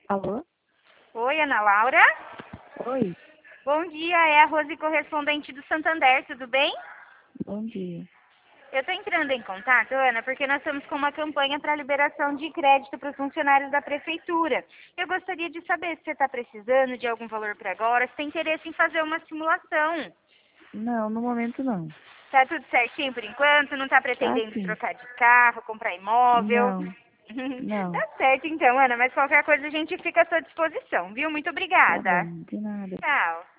Alô? Oi, Ana Laura. Oi, Bom dia, é a Rose, correspondente do Santander, tudo bem? bom dia. Eu estou entrando em contato, Ana, porque nós estamos com uma campanha para liberação de crédito para os funcionários da prefeitura. Eu gostaria de saber se você está precisando de algum valor para agora, se tem interesse em fazer uma simulação. Não, no momento não. Tá tudo certinho por enquanto? Não está Tá pretendendo sim. trocar de carro, comprar imóvel? Não, não. Tá certo então, Ana, mas qualquer coisa a gente fica à sua disposição, viu? Muito Tá bom, obrigada. de nada. Tchau.